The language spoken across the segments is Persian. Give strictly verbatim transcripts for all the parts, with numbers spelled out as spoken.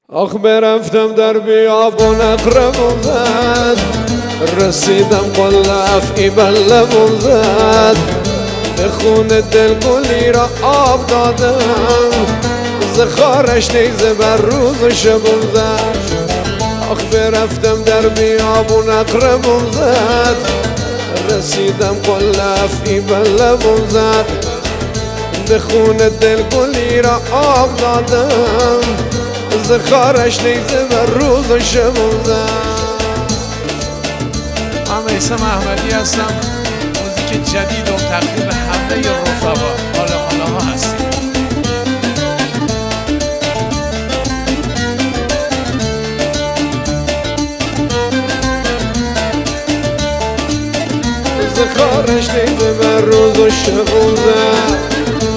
آخ برفتم در بیابون اقربون زد، رسیدم قلف ای بلبون زد، به خون دل گلی را آب دادم، زخارش نیزه بر روز و شبون زد. آخ برفتم در بیابون اقربون زد، رسیدم قلف ای بلبون زد، به خون دل گلی را آب دادم، زخارش نیزه بر روز و شبون زد. من میثم احمدی هستم، موزیک جدید و تقدیم همه رفقا حالا حالا ها هستیم. زخارش نیزه بر روز و شبون زد.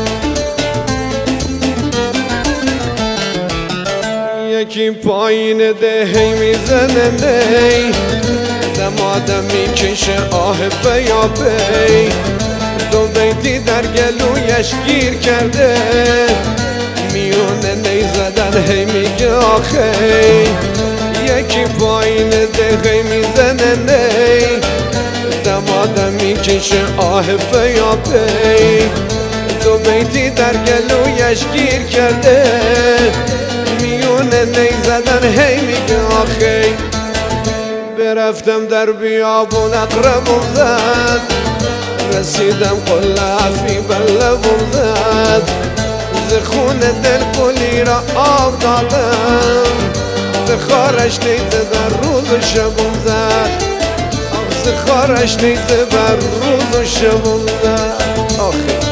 یکی پایین ده هی میزنه نی، دمادم میکشه آه بیا بی، دو بیتی در گلویش گیر کرده، میونه نی زدن هی میگه آخی. یکی پایین ده هی میزنه نی، دمادم میکشه آه بیا بی، دو بیتی در گلویش گیر کرده، میونه نی زدن هی میگه آخی. برفتم در بیابون اقربون زد، رسیدم قلفی بلبون زد، زخون دل گلی را آب دادم، زخارش نیزه در روز و شبون زد. آخ زخارش نیزه بر روز و شبون زد. آخی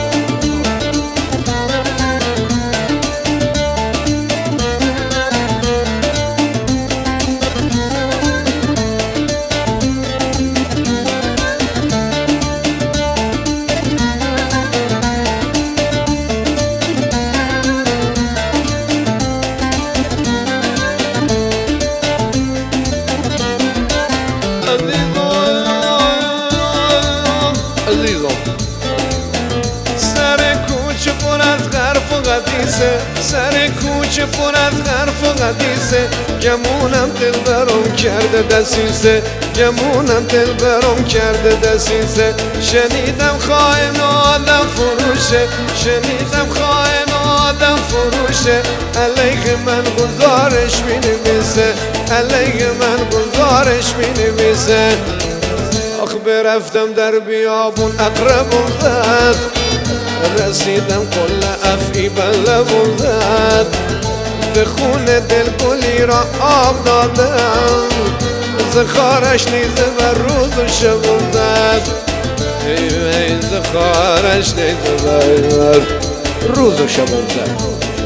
سر کوچه پر از حرف و حدیثه، سر کوچه پر از حرف و حدیثه، گمونم دل برام کرده دسیسه، گمونم دل برام کرده دسیسه. شنیدم خائن آدم فروشه، شنیدم خائن آدم فروشه، علیه من گزارش می نویسه، علیه من گزارش می نویسه. آخ برفتم در بیابون اقربون زد، رسیدم قلف ای بلبون زد، به خون دل گلی را آب دادم، زخارش نیزه بر روز و شبون زد. ای ای زخارش نیزه بر روز و شبون زد.